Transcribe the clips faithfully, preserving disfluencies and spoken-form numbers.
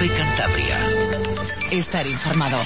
COPE Cantabria. Estar informado.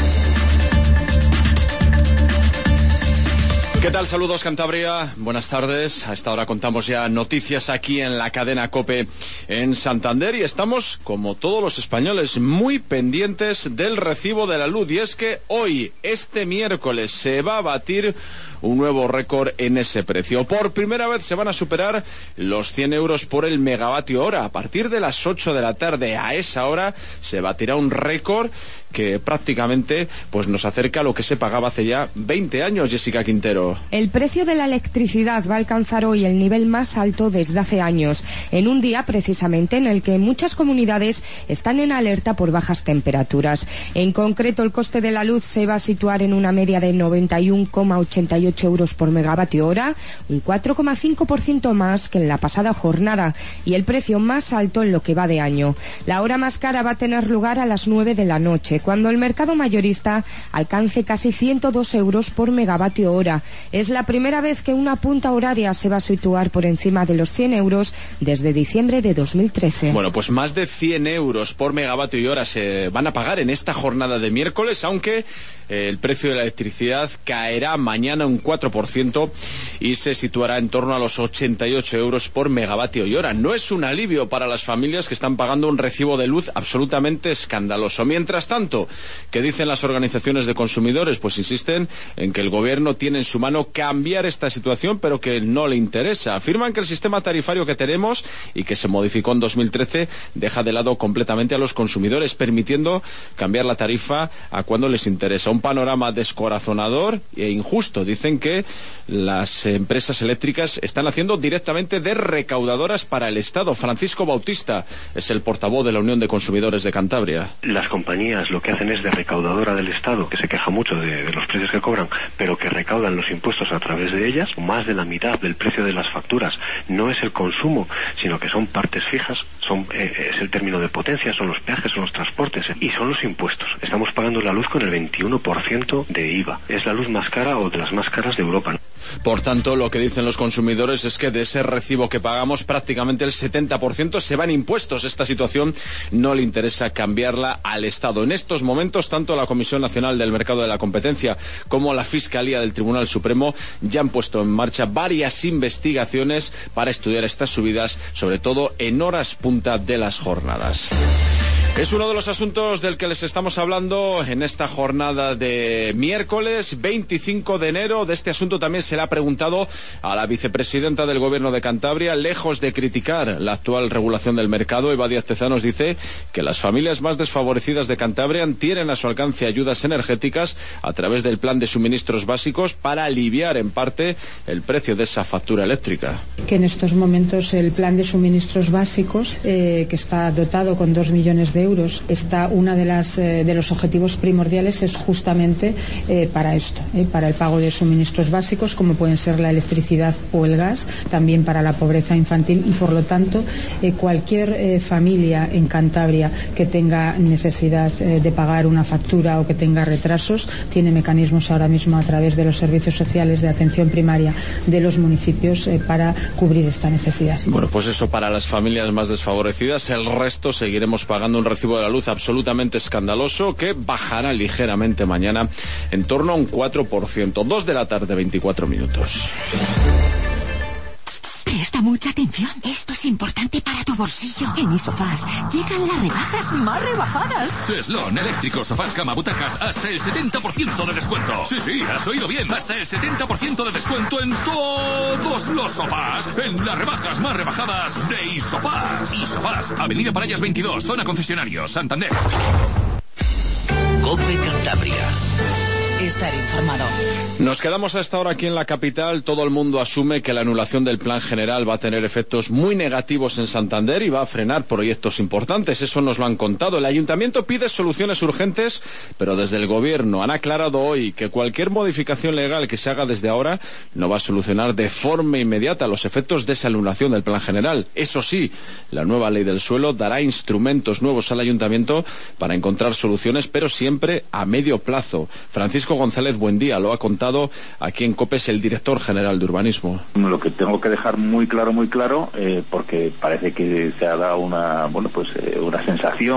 ¿Qué tal? Saludos, Cantabria. Buenas tardes. A esta hora contamos ya noticias aquí en la cadena COPE en Santander y estamos, como todos los españoles, muy pendientes del recibo de la luz. Y es que hoy, este miércoles, se va a batir un nuevo récord en ese precio. Por primera vez se van a superar los cien euros por el megavatio hora. A partir de las ocho de la tarde, a esa hora, se batirá un récord que prácticamente pues nos acerca a lo que se pagaba hace ya veinte años, Jessica Quintero. El precio de la electricidad va a alcanzar hoy el nivel más alto desde hace años, en un día precisamente en el que muchas comunidades están en alerta por bajas temperaturas. En concreto, el coste de la luz se va a situar en una media de noventa y uno coma ochenta y ocho euros por megavatio hora, un cuatro coma cinco por ciento más que en la pasada jornada y el precio más alto en lo que va de año. La hora más cara va a tener lugar a las nueve de la noche, cuando el mercado mayorista alcance casi ciento dos euros por megavatio hora. Es la primera vez que una punta horaria se va a situar por encima de los cien euros desde diciembre de dos mil trece. Bueno, pues más de cien euros por megavatio y hora se van a pagar en esta jornada de miércoles, aunque eh, el precio de la electricidad caerá mañana un cuatro por ciento y se situará en torno a los ochenta y ocho euros por megavatio y hora. No es un alivio para las familias que están pagando un recibo de luz absolutamente escandaloso. Mientras tanto, ¿qué dicen las organizaciones de consumidores? Pues insisten en que el gobierno tiene en su mano cambiar esta situación, pero que no le interesa. Afirman que el sistema tarifario que tenemos y que se modificó en dos mil trece deja de lado completamente a los consumidores, permitiendo cambiar la tarifa a cuando les interesa. Un panorama descorazonador e injusto. Dicen que las empresas eléctricas están haciendo directamente de recaudadoras para el Estado. Francisco Bautista es el portavoz de la Unión de Consumidores de Cantabria. Las compañías lo que hacen es de recaudadora del Estado, que se queja mucho de, de los precios que cobran, pero que recaudan los impuestos a través de ellas. Más de la mitad del precio de las facturas no es el consumo, sino que son partes fijas, son eh, es el término de potencia, son los peajes, son los transportes y son los impuestos. Estamos pagando la luz con el veintiuno por ciento de I V A. Es la luz más cara o de las más caras de Europa. Por tanto, lo que dicen los consumidores es que de ese recibo que pagamos, prácticamente el setenta por ciento se va en impuestos. Esta situación no le interesa cambiarla al Estado. En estos momentos, tanto la Comisión Nacional del Mercado de la Competencia como la Fiscalía del Tribunal Supremo ya han puesto en marcha varias investigaciones para estudiar estas subidas, sobre todo en horas punta de las jornadas. Es uno de los asuntos del que les estamos hablando en esta jornada de miércoles veinticinco de enero. De este asunto también se le ha preguntado a la vicepresidenta del Gobierno de Cantabria. Lejos de criticar la actual regulación del mercado, Eva Díaz Tezanos dice que las familias más desfavorecidas de Cantabria tienen a su alcance ayudas energéticas a través del plan de suministros básicos para aliviar en parte el precio de esa factura eléctrica. Que en estos momentos el plan de suministros básicos, eh, que está dotado con dos millones de euros, está una de las eh, de los objetivos primordiales es justamente eh, para esto, eh, para el pago de suministros básicos como pueden ser la electricidad o el gas, también para la pobreza infantil y por lo tanto eh, cualquier eh, familia en Cantabria que tenga necesidad eh, de pagar una factura o que tenga retrasos tiene mecanismos ahora mismo a través de los servicios sociales de atención primaria de los municipios eh, para cubrir esta necesidad. Bueno, pues eso para las familias más desfavorecidas. El resto seguiremos pagando un recibo de la luz absolutamente escandaloso que bajará ligeramente mañana en torno a un cuatro por ciento. Dos de la tarde, veinticuatro minutos. Presta mucha atención. Esto es importante para tu bolsillo. En Isofás llegan las rebajas más rebajadas. Eslon, eléctricos, sofás, cama, butacas, hasta el setenta por ciento de descuento. Sí, sí, has oído bien. Hasta el setenta por ciento de descuento en todos los sofás. En las rebajas más rebajadas de Isofás. Isofás, Avenida Parallas veintidós, zona concesionario, Santander. COPE Cantabria. Estar informado. Nos quedamos a esta hora aquí en la capital. Todo el mundo asume que la anulación del plan general va a tener efectos muy negativos en Santander y va a frenar proyectos importantes. Eso nos lo han contado. El ayuntamiento pide soluciones urgentes, pero desde el gobierno han aclarado hoy que cualquier modificación legal que se haga desde ahora no va a solucionar de forma inmediata los efectos de esa anulación del plan general. Eso sí, la nueva ley del suelo dará instrumentos nuevos al ayuntamiento para encontrar soluciones, pero siempre a medio plazo. Francisco González, buen día. Lo ha contado aquí en COPES el director general de urbanismo. Lo que tengo que dejar muy claro, muy claro, eh, porque parece que se ha dado una, bueno, pues eh, una sensación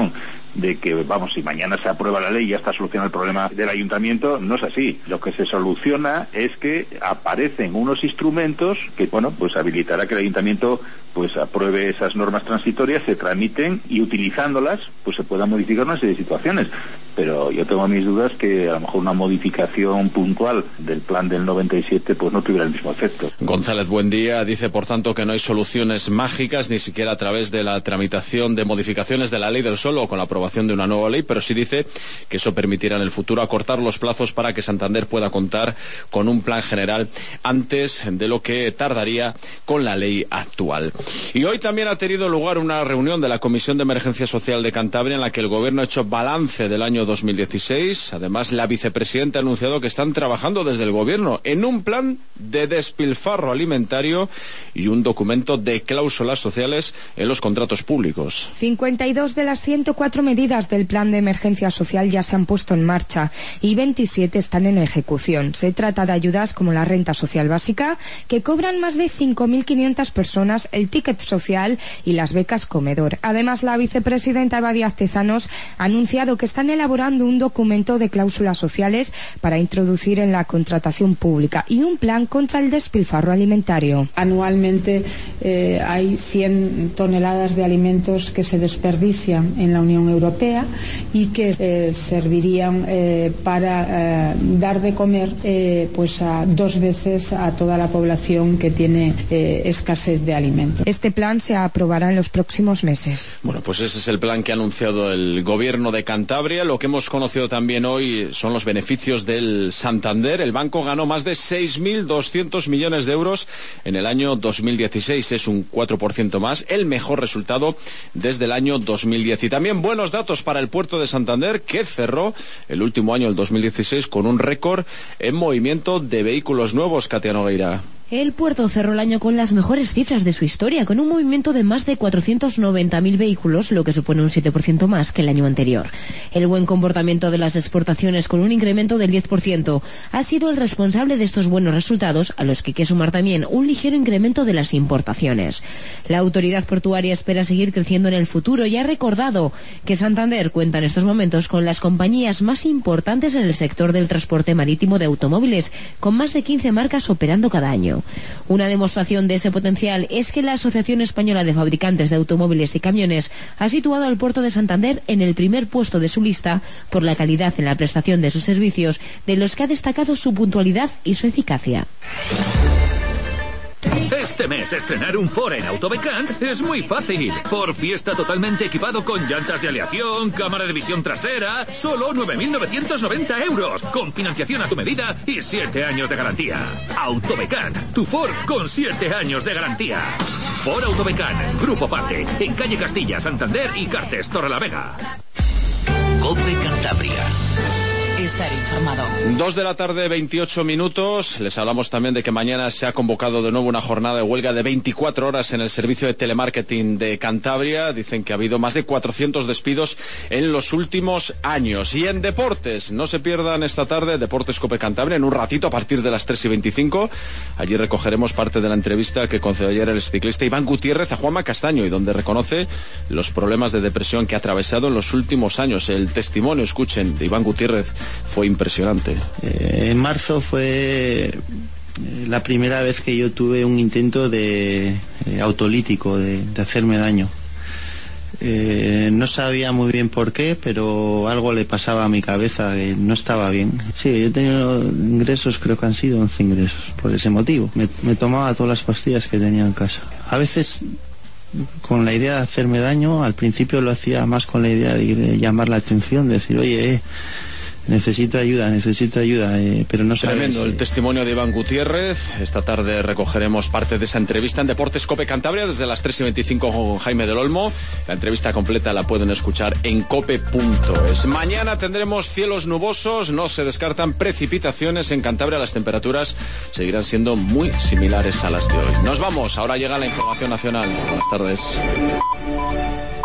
de que, vamos, si mañana se aprueba la ley ya está solucionado el problema del ayuntamiento. No es así. Lo que se soluciona es que aparecen unos instrumentos que, bueno, pues habilitará que el ayuntamiento pues apruebe esas normas transitorias, se tramiten y utilizándolas pues se puedan modificar una serie de situaciones. Pero yo tengo mis dudas que a lo mejor una modificación puntual del plan del noventa y siete pues no tuviera el mismo efecto. González Buendía dice, por tanto, que no hay soluciones mágicas, ni siquiera a través de la tramitación de modificaciones de la ley del suelo o con la aprobación de una nueva ley, pero sí dice que eso permitirá en el futuro acortar los plazos para que Santander pueda contar con un plan general antes de lo que tardaría con la ley actual. Y hoy también ha tenido lugar una reunión de la Comisión de Emergencia Social de Cantabria en la que el Gobierno ha hecho balance del año dos mil dieciséis. Además, la vicepresidenta ha anunciado que están trabajando desde el Gobierno en un plan de despilfarro alimentario y un documento de cláusulas sociales en los contratos públicos. cincuenta y dos de las ciento cuatro medidas del plan de emergencia social ya se han puesto en marcha y veintisiete están en ejecución. Se trata de ayudas como la renta social básica, que cobran más de cinco mil quinientas personas, el ticket social y las becas comedor. Además, la vicepresidenta Eva Díaz Tezanos ha anunciado que están elaborando un documento de cláusulas sociales para introducir en la contratación pública y un plan contra el despilfarro alimentario. Anualmente eh, hay cien toneladas de alimentos que se desperdician en la Unión Europea y que eh, servirían eh, para eh, dar de comer eh, pues a dos veces a toda la población que tiene eh, escasez de alimentos. Este plan se aprobará en los próximos meses. Bueno, pues ese es el plan que ha anunciado el Gobierno de Cantabria. Lo que hemos conocido también hoy son los beneficios del Santander. El banco ganó más de seis mil doscientos millones de euros en el año dos mil dieciséis. Es un cuatro por ciento más, el mejor resultado desde el año dos mil diez. Y también buenos datos para el puerto de Santander, que cerró el último año, el dos mil dieciséis, con un récord en movimiento de vehículos nuevos. Katia Nogueira. El puerto cerró el año con las mejores cifras de su historia, con un movimiento de más de cuatrocientos noventa mil vehículos, lo que supone un siete por ciento más que el año anterior. El buen comportamiento de las exportaciones, con un incremento del diez por ciento, ha sido el responsable de estos buenos resultados, a los que hay que sumar también un ligero incremento de las importaciones. La autoridad portuaria espera seguir creciendo en el futuro y ha recordado que Santander cuenta en estos momentos con las compañías más importantes en el sector del transporte marítimo de automóviles, con más de quince marcas operando cada año. Una demostración de ese potencial es que la Asociación Española de Fabricantes de Automóviles y Camiones ha situado al puerto de Santander en el primer puesto de su lista por la calidad en la prestación de sus servicios, de los que ha destacado su puntualidad y su eficacia. Este mes estrenar un Ford en Autobecant es muy fácil. Ford Fiesta totalmente equipado con llantas de aleación, cámara de visión trasera, solo nueve mil novecientos noventa euros, con financiación a tu medida y siete años de garantía. Autobecant, tu Ford con siete años de garantía. Ford Autobecant, Grupo Parte, en calle Castilla, Santander y Cartes, Torrelavega. COPE Cantabria. Estar informado. Dos de la tarde, veintiocho minutos. Les hablamos también de que mañana se ha convocado de nuevo una jornada de huelga de veinticuatro horas en el servicio de telemarketing de Cantabria. Dicen que ha habido más de cuatrocientos despidos en los últimos años. Y en deportes, no se pierdan esta tarde Deportes Cope Cantabria en un ratito a partir de las tres y veinticinco. Allí recogeremos parte de la entrevista que concedió ayer el ciclista Iván Gutiérrez a Juanma Castaño, y donde reconoce los problemas de depresión que ha atravesado en los últimos años. El testimonio, escuchen, de Iván Gutiérrez fue impresionante. Eh, en marzo fue la primera vez que yo tuve un intento de eh, autolítico, de, de hacerme daño. Eh, no sabía muy bien por qué, pero algo le pasaba a mi cabeza, que no estaba bien. Sí, yo he tenido ingresos, creo que han sido once ingresos, por ese motivo. Me, me tomaba todas las pastillas que tenía en casa. A veces con la idea de hacerme daño, al principio lo hacía más con la idea de, de llamar la atención, de decir, oye, eh, necesito ayuda, necesito ayuda, eh, pero no sabes. Tremendo el testimonio de Iván Gutiérrez. Esta tarde recogeremos parte de esa entrevista en Deportes Cope Cantabria desde las tres y veinticinco con Jaime del Olmo. La entrevista completa la pueden escuchar en cope punto es. Mañana tendremos cielos nubosos, no se descartan precipitaciones en Cantabria. Las temperaturas seguirán siendo muy similares a las de hoy. Nos vamos, ahora llega la información nacional. Buenas tardes.